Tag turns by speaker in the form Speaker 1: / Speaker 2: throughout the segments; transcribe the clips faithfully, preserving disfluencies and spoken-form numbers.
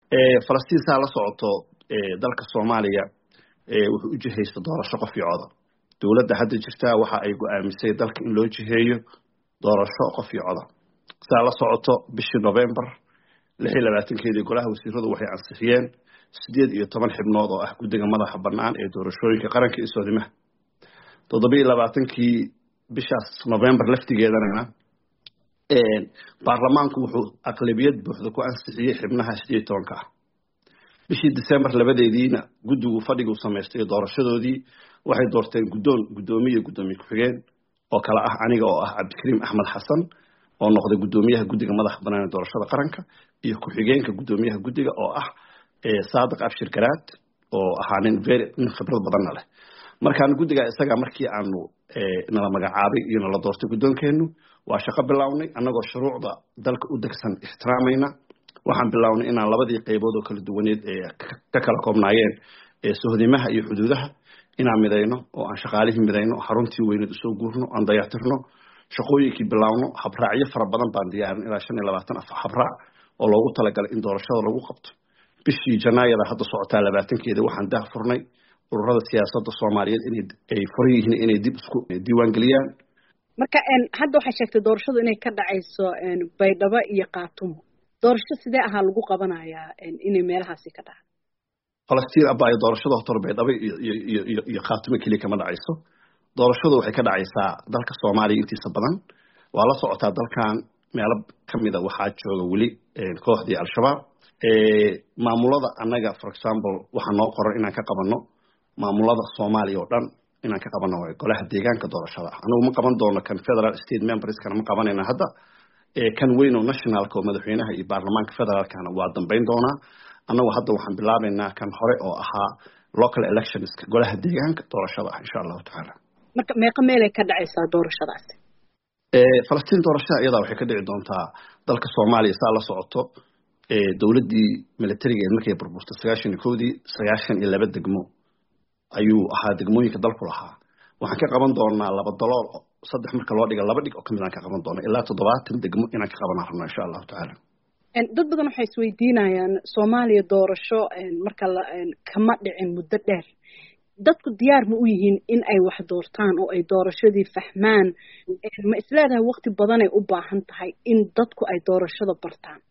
Speaker 1: falastiin saa la socoto dalka soomaaliya wuxuu u jihaysta doorasho qof iyo coda dowladda hadda jirtaa waxa ay go'aamisay dalka in loo jiheeyo doorasho qof iyo coda saa la socoto bishii November lix iyo labaatankeedii golaha wasiiradu waxay ansixiyeen sideed iyo toban xubnood oo ah guddiga madaxa bannaan ee doorashooyinka qaranka iyo soodimaha toddoba iyo labaatankii bishaas November laftigeedana baarlamaanku wuxuu aqlabiyad buuxda ku ansixiyay xubnaha sideed iyo tobanka ah bishii December labadeediina guddigu fadhigu sameystay doorashadoodii waxay doorteen guddoon guddoomiye guddoomiye ku xigeen oo kala ah aniga oo ah Cabdikariim Axmed Xasan oo noqday guddoomiyaha guddiga madaxa bannaan ee doorashada qaranka iyo ku xigeenka guddoomiyaha guddiga oo ah Saadiq Abshir Garaad oo ahaa nin very nin khibrad badan leh markaan guddiga isaga markii aanu nala magacaabay iyo nala doortay guddoonkeenu waa shaqo bilownay anagoo shuruucda dalka u degsan ixtiraamayna waxaan bilownay inaan labadii qaybood oo kala duwaneed ee ka kala koobnaayeen ee sohdimaha iyo xuduudaha inaan midayno oo aan shaqaalihii midayno xaruntii weyneed usoo guurno aan dayactirno shaqooyinkii bilowno habraacyo fara badan baan diyaarin ilaa shan iyo labaatan habraac oo loogu talagalay in doorashada lagu qabto bishii Janaayada hadda socotaa labaatankeeda waxaan dah furnay ururada siyaasadda Soomaaliyeed inay ay furan yihiin inay dib isku diiwaan galiyaan
Speaker 2: marka een hadda waxa sheegtay doorashadu inay ka dhacayso een Baydhabo iyo Qaatumo doorasho sidee aha lagu qabanayaa inay meelahaasi ka dhacdo
Speaker 1: Falastiin abay doorashada horta Baydhabo iyo iyo iyo Qaatumo kaliya kama dhacayso doorashadu waxay ka dhacaysaa dalka Soomaaliya intiisa badan waa la socotaa dalkan meelo kamid ah waxaa jooga wali kooxdii Al-Shabaab ee maamulada anaga for example waxa noo qoran inaan ka qabano maamulada Soomaaliya oo dhan inaan ka qabano golaha deegaanka doorashada anagu ma qaban doono kan federal state members kana ma qabanayna hadda ee kan weyn oo national ka madaxweynaha iyo baarlamaanka federaalkana waa dambeyn doona anagu hadda waxaan bilaabaynaa kan hore oo ahaa local elections golaha deegaanka doorashada insha Allah taala
Speaker 2: marka meeqa meel ay ka dhacaysaa doorashadaas
Speaker 1: ee Falastiin doorashada iyada waxay ka dhici doontaa dalka Soomaaliya saa la socoto ee dawladii militariga ee markay burburtay sagaashan iyo kow-dii sagaashan iyo laba degmo ayuu ahaa degmooyinka dalku lahaa waxaan ka qaban doonaa laba dalool saddex marka loo dhigo laba dhig oo kamid aan ka qaban doona ilaa toddobaatan degmo inaan ka qaban rabno insha Allah taala
Speaker 2: en dad badan waxay isweydiinayaan Soomaaliya doorasho marka la kama dhicin muddo dheer dadku diyaar ma u yihiin in ay wax doortaan oo ay doorashadii fahmaan ma islaadahay waqti badan ay u baahan tahay in dadku ay doorashada bartaan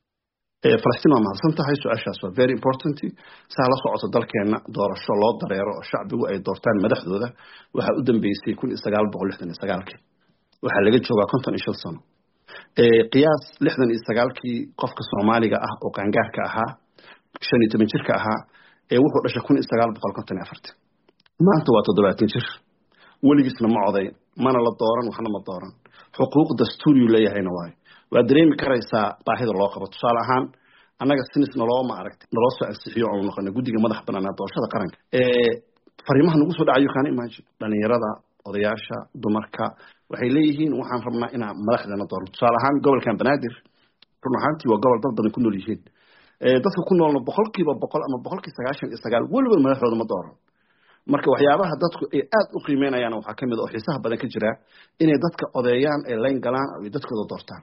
Speaker 1: ee Falastiin ma mahadsan tahay su'aashaas waa very important saa la socoto dalkeena doorasho loo dareero oo shacbigu ay doortaan madaxdooda waxa u dambeysay kun iyo sagaal boqol lixdan iyo sagaal-kii waxa laga joogaa konton iyo shan sano ee qiyaas lixdan iyo sagaal-kii qofka Soomaaliga ah oo qaangaarka ahaa shan iyo toban jirka ahaa ee wuxuu dhashay kun iyo sagaal boqol konton iyo afar maanta waa toddobaatan jir weligiisna ma coday mana la dooran waxna ma dooran xuquuq dastuuri leeyahayna waay waa dareemi karaysaa baahida loo qabo tusaale ahaan annaga sinis naloo ma aragtay naloo soo ansixiyo oo noqonay guddiga madax bannaan doorashada qaranka ee fariimaha nagu soo dhacayo kaan imagine dhalinyarada odayaasha dumarka waxay leeyihiin waxaan rabnaa inaan madaxdeena doorno tusaale ahaan gobolkan Banaadir run ahaantii waa gobol dad badan ku nool yihiin ee dadka ku noolna boqolkiiba boqol ama boqolkiiba sagaashan iyo sagaal waliba madaxdooda ma dooran marka waxyaabaha dadku ay aad u qiimeynayaan waxa kamid ah oo xiisaha badan ka jira inay dadka odeeyaan ee leen galaan oo dadkooda doortaan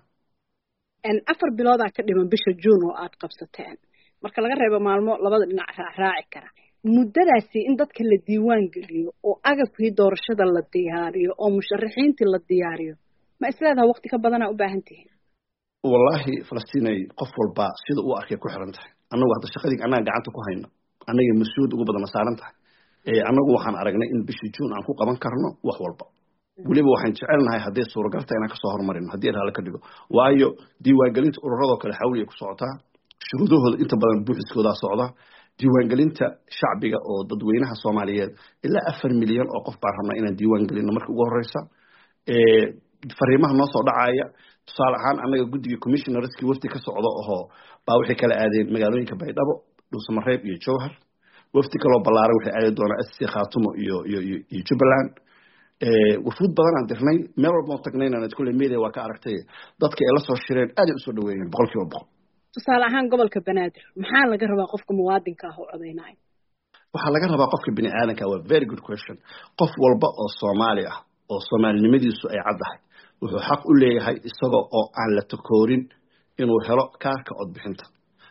Speaker 2: en afar bilood ka dhiman bisha June oo aad qabsateen marka laga reebo maalmo labada dhinac raaci kara muddadaasi in dadka la diiwaan geliyo oo agabkii doorashada la diyaariyo oo musharaxiintii la diyaariyo ma islaadaha waqti ka badan u baahan tihiin
Speaker 1: wallahi Falastiin qof walba sida uu arkay ku xiran tahay anagu hadda shaqadii anaga gacanta ku hayno anaga mas'uul ugu badan saaran tahay ee anagu waxaan aragnay in bishii June aan ku qaban karno wax walba waliba waxaan jecelnahay hadii suuragal tahay inaan ka soo hormarino hadii la ka dhigo waayo diiwaangelinta ururada kale xawli ku socotaa shuruudahooda inta badan buuxiskooda socda diiwaangelinta shacbiga oo dadweynaha Soomaaliyeed ilaa afar milyan oo qof baan rabnaa inaan diiwaangelino markii ugu horeysa ee fariimaha noo soo dhacaya tusaale ahaan anaga guddiga commissionerski wafti ka socdo oo baa wixii kala aadeen magaalooyinka Baydhabo Dhuusamareeb iyo Jowhar wafti kale oo ballaaran waxay aadi doonaa S C Khaatumo iyo iyo iyo Jubbaland ee wuxuu badan aan dirnay meel walba oo tagnayna inad kulli media waa ka aragtay dadka ay la soo shireen aad u soo dhaweeyeen boqolkiiba boqol
Speaker 2: tusaale ahaan gobolka Banaadir maxaa laga rabaa qofka muwaadinka ah oo codeynaya
Speaker 1: waxa laga rabaa qofka bini aadanka waa very good question qof walba oo Soomaali ah oo Soomaalinimadiisu ay caddahay wuxuu xaq u leeyahay isagoo oo aan la takoorin inuu helo kaarka cod bixinta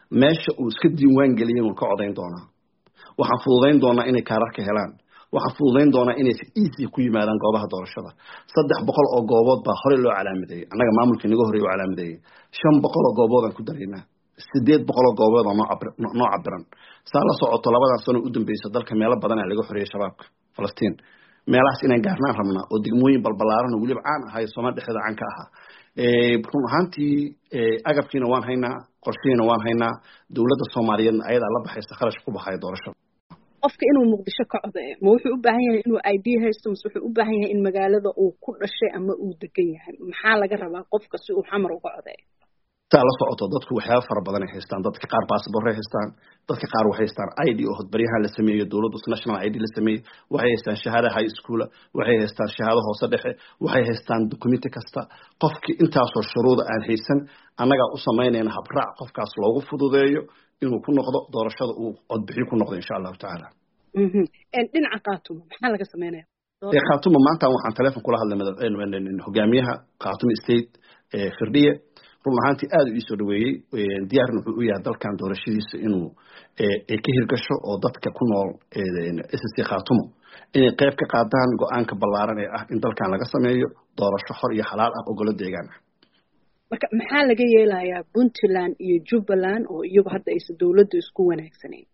Speaker 1: meesha uu iska diiwaan geliyay inuu ka codayn doonaa waxaan fududayn doonaa inay kaararka helaan waxaan fududayn doonaa inay si easy ku yimaadaan goobaha doorashada saddex boqol oo goobood baa hore loo calaamadeeyay annaga maamulka inaga horey u calaamadeeyay shan boqol oo goobood aan ku daraynaa sideed boqol oo goobood oo noo cabiran saa la socoto labadan sano u dambaysa dalka meelo badan aa laga xoreeyay shabaabka falastiin meelahaas inaan gaarnaan rabnaa oo degmooyin balbalaaran oo weliba caan ahaa Soomaaliya dhexdeeda caan ka ahaa run ahaantii agabkiina waan haynaa qorshihiina waan haynaa dowladda Soomaaliyeed ayadaa la baxaysa kharash ku baxay doorashada
Speaker 2: qofka inuu muqdisho ka codeeyo ma wuxuu u baahan yahay inuu I D haysto mise wuxuu u baahan yahay in magaalada uu ku dhashay ama uu degan yahay maxaa laga rabaa qofka si uu xamar uga codeeyo
Speaker 1: taa la socoto dadku waxyaabo fara badan ay haystaan dadka qaar passport ay haystaan dadka qaar waxay haystaan I D oo hadbaryahan la sameeyo dowladda national I D la sameeyo waxay haystaan shahaada high school waxay haystaan shahaado hoose dhexe waxay haystaan document kasta qofkii intaas oo shuruudo aan haysan annaga u sameynayna habraac qofkaas loogu fududeeyo inuu ku noqdo doorashada uu codbixin ku noqdo insha Allah ta'ala
Speaker 2: mhm en dhinaca qaatumo maxaa laga sameeyaa
Speaker 1: ee qaatumo maanta waxaan telefoon kula hadlay hogaamiyaha qaatumo state ee firdhiye run ahaantii aad u soo dhaweeyay diyaarna wuxuu u yahay dalkan doorashadiisa inuu ee ka hirgasho oo dadka ku nool ee S C qaatumo inay qayb ka qaadaan go'aanka ballaaran ee ah in dalkan laga sameeyo doorasho xor iyo xalaal ah oo golo deegaan ah
Speaker 2: marka maxaa laga yeelayaa Puntland iyo Jubaland oo iyagu hadda ay dawladdu isku wanaagsaneen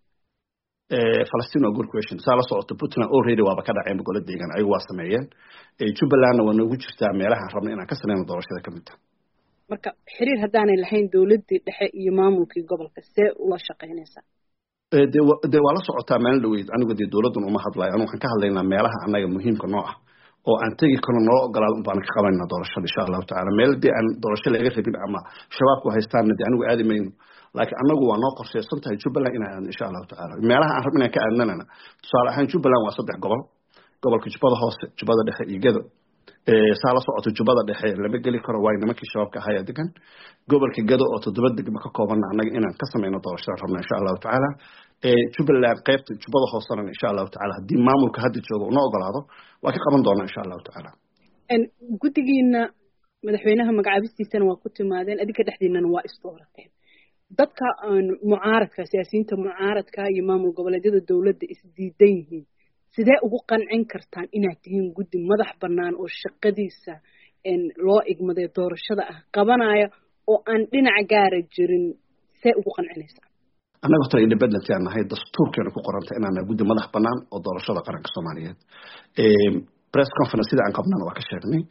Speaker 1: ee Palestine oo good question saa la socoto Puntland already waaba ka dhacay golo deegaan ayagu waa sameeyeen ee Jubaland waa nagu jirtaa meelaha rabna inaan ka sameeyno doorashada kamid ah
Speaker 2: marka xiriir hadaanay lahayn dawladda dhexe iyo maamulkii gobolka see ula shaqeynaysaa
Speaker 1: ee de waa la socotaa meel dhaweyd anigu de dawladdan uma hadlayo anu waxaan ka hadlaynaa meelaha anaga muhiimka noo ah oo aan tagi karno noo ogolaado un baan ka qabanayna doorashada insha Allah ta'ala meel de aan doorasho laga rabin ama shabaabku haystaan de anigu aadi mayno laakiin anagu waa noo qorsheysan tahay Jubaland inaan insha Allah ta'ala meelaha aan rabnaa ka aadnana tusaale ahaan Jubaland waa saddex gobol gobolka Jubbada Hoose Jubbada Dhexe iyo Gedo ee saa la socoto Jubbada Dhexe lama geli karo waa nimankii shabaabka ahaa degan gobolka Gedo oo toddoba degmo ka kooban anaga inaan ka sameeyno doorashada rabnaa insha Allah ta'ala ee Jubaland qaybta Jubbada Hoose insha Allah ta'ala hadii maamulka hadda joogo noo ogolaado waa ka qaban doonaa insha Allah ta'ala
Speaker 2: en gudigiina madaxweynaha magacaabistiisana waa ku timaadeen adinka dhexdiinana waa istoorateen dadka mucaaradka siyaasiyiinta mucaaradka iyo maamul goboleedyada dawladda isdiidan yihiin sidee ugu qancin kartaan inaad tihiin guddi madax bannaan oo shaqadiisa en loo igmaday doorashada ah qabanaya oo aan dhinac gaara jirin see ugu qancinaysaa
Speaker 1: annaga horta independent aan nahay dastuurkeena ku qoranta inaan guddi madax bannaan oo doorashada qaranka Soomaaliyeed ee press conference sida aan qabnana waa ka sheegnay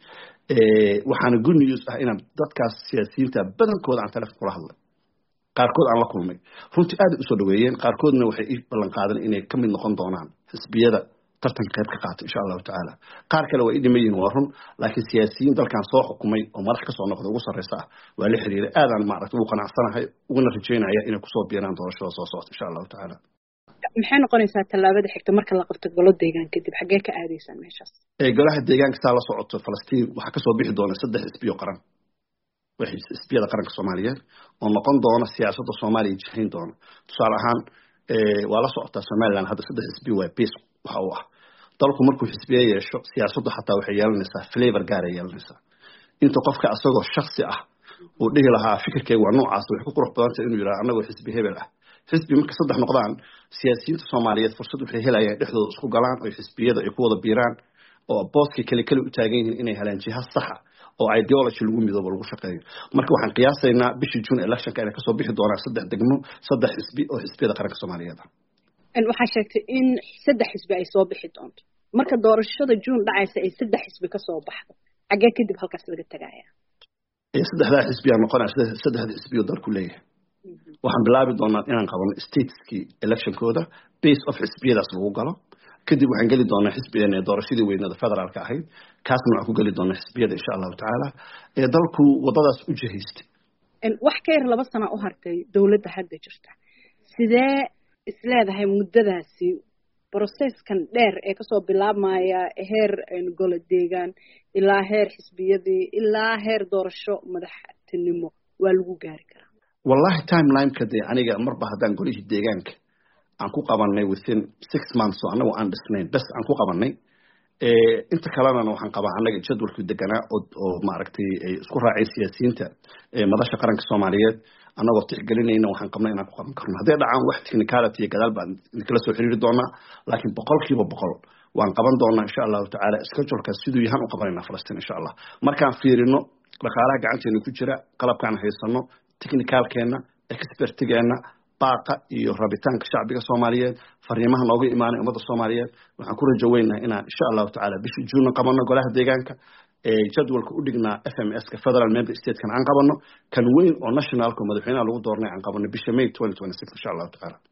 Speaker 1: ee waxaana good news ah inaan dadkaas siyaasiyiinta badankooda aan telefoon kula hadlay qaarkood aan la kulmay runtii aad u soo dhaweeyeen qaarkoodna waxay ii ballan qaadeen inay ka mid noqon doonaan xisbiyada tartan qayb ka qaata insha Allah ta'ala qaar kale way idhimayeen waa run laakiin siyaasiyiin dalkan soo xukumay oo madax ka soo noqday ugu sareysa waa la xiriiray aadaan maaragtay ugu qanacsanahay uguna rajeynaya inay ku soo biiraan doorashada soo socota insha Allah ta'ala
Speaker 2: maxay noqonaysaa tallaabada xigta marka la qabto golo deegaan kadib xagee ka aadaysan meeshaas
Speaker 1: ee golaha deegaanka saa la socoto Palestine waxa ka soo bixi doona saddex xisbiyo qaran waxay xisbiyada qaranka Soomaaliyeed oo noqon doona siyaasadda Soomaaliya jihayn doona tusaale ahaan ee waa la socotaa Somaliland hadda saddex xisbi waa peace waxa uu ah dalku markuu xisbiye yeesho siyaasaddu xataa waxay yeelanaysaa flavor gaar ah yeelanaysaa inta qofka asagoo shakhsi ah uu dhihi lahaa fikirkayga waa noocaas wax ku qurux badan tahay inuu yiraahdo anagoo xisbi hebel ah xisbi marka saddex noqdaan siyaasiyiinta Soomaaliyeed fursad waxay helayaan dhexdooda isku galaan oo xisbiyada ay ku wada biiraan oo booski kale kale u taagan yihiin inay helaan jiha sax ah oo ideology lagu midoobo lagu shaqeeyo marka waxaan qiyaasaynaa bishii June election ka ka soo bixi doona saddex degmo saddex xisbi oo xisbiyada qaranka Soomaaliyeed
Speaker 2: en waxa sheegtay in saddex xisbi ay soo bixi doonto marka doorashada June dhacaysa ay saddex xisbi ka soo baxdo xagee kadib halkaas laga tagayaa
Speaker 1: ee saddexda xisbi aan noqonaysa saddexda xisbi oo dalku leeyahay waxaan bilaabi doonaa inaan qabano stateski electionkooda base of xisbiyadaas lagu galo kadib waxaan gali doonaa xisbiyeena doorashadii weynada federaalka ahayd kaasna waxaan ku gali doonaa xisbiyada insha Allah ta'ala ee dalku wadadaas u jihaystay
Speaker 2: en wax ka yar laba sano u hartay dawladda hadda jirta sidee isleedahay muddadaasi processkan dheer ee ka soo bilaabmaya heer golo deegaan ilaa heer xisbiyadii ilaa heer doorasho madaxtinimo waa lagu gaari karaa
Speaker 1: wallahi timeline ka de aniga marba hadaan golihii deegaanka aan ku qabanay within six months oo anagu aan dhisnayn bas aan ku qabanay inta kalena waxaan qabaa annaga jadwalkii deganaa oo maaragtay ay isku raacay siyaasiyiinta madasha qaranka Soomaaliyeed annagoo tixgelinayna waxaan qabnaa inaan ku qaban karno haddii dhacaan wax technicality iyo gadaal baan kala soo xiriiri doonaa laakiin boqolkiiba boqol waan qaban doonaa insha Allah taala schedule-ka siduu yahan u qabanayna Falastiin insha Allah markaan fiirino dhaqaalaha gacanteena ku jira qalabkaan haysano technicalkeena expertigeena baaqa iyo rabitaanka shacbiga Soomaaliyeed fariimaha nooga imaanay ummadda Soomaaliyeed waxaan ku rajo weynahay inaan insha Allah taala bishii June qabano golaha deegaanka ee jadwalka u dhignaa F M S ka Federal Member State kan aan qabano kan weyn oo nationalka madaxweynaha lagu doornay aan qabano bisha May twenty twenty-six insha Allah taala